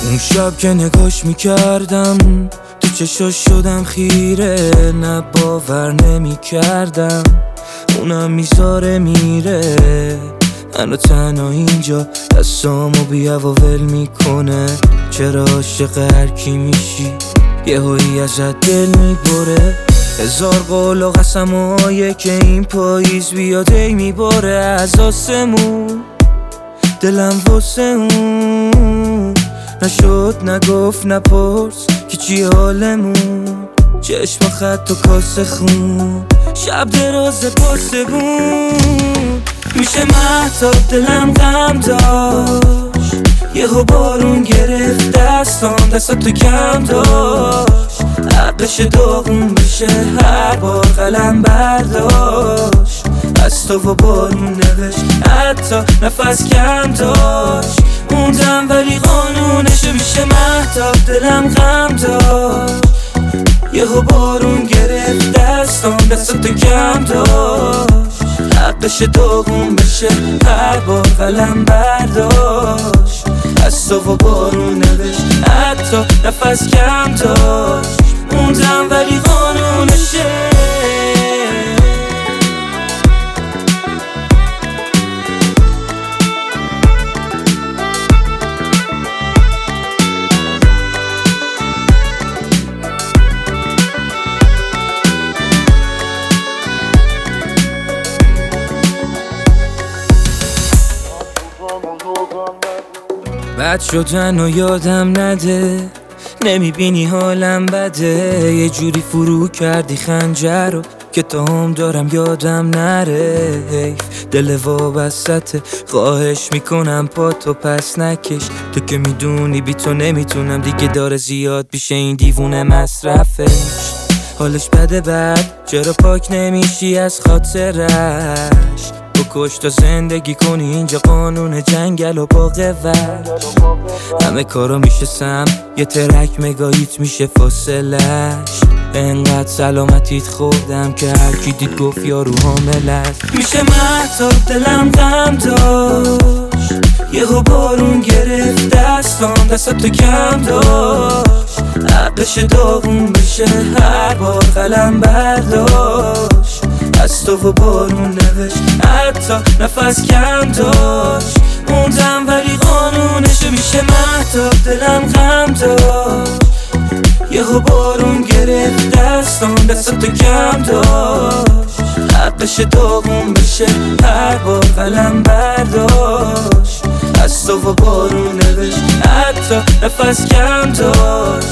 اون شب که نگاش میکردم تو چشاش شدم خیره، نه باور نمیکردم اونم میذاره میره، منو تنها اینجا دستامو بیا و ول میکنه. چرا عاشق هر کی میشی یهویی ازت دل میبره؟ هزار قول و قسمایه که این پاییز بیاد ای میباره از آسمون، دلم واسه اون نشد نگفت نپرس که چی حالمون، چشم خط و کاسه خون، شب دراز پاسبون میشه مهتاب دلم غم داشت، یهو بارون گرفت دستاتو کم داشت، عقلش داغون بشه هر بار قلم برداشت، از تو و بارون نوشت حتی نفس کم داشت، موندم ولی قانونشه میشه مهتاب دلم غم داشت، یهو بارون گرفت دستاتو کم داشت، عقلش داغون بشه هر بار قلم برداشت، از تو و بارون نوشت حتی نفس کم داشت، موندم ولی قانونشه. بد شدن و یادم نده، نمیبینی حالم بده، یه جوری فرو کردی خنجر رو که تا هم دارم یادم نره، حیف دل وابسته، خواهش میکنم پاتو پس نکش، تو که میدونی بی تو نمیتونم دیگه، داره زیاد بیشه این دیوونه مصرفش، حالش بده بد چرا پاک نمیشی از خاطرش، بکش تا زندگی کنی اینجا قانون جنگل و با قوت، همه کارا میشه سم یه ترک مگاییت میشه فاصلش، انقدر سلامتیت خوردم که هر کی دید گفت یارو حامل است، میشه مهتاب دلم غم داشت، یهو بارون گرفت دستاتو کم داشت، عقلش داغون بشه هر بار قلم برداشت، از تو و بارون نوشت حتی نفس کم داشت، موندم ولی قانونشه میشه مهتاب دلم غم داشت، یهو بارون گرفت دستاتو کم داشت، عقلش داغون بشه هر بار قلم برداشت، از تو و بارون نوشت حتی نفس کم داشت،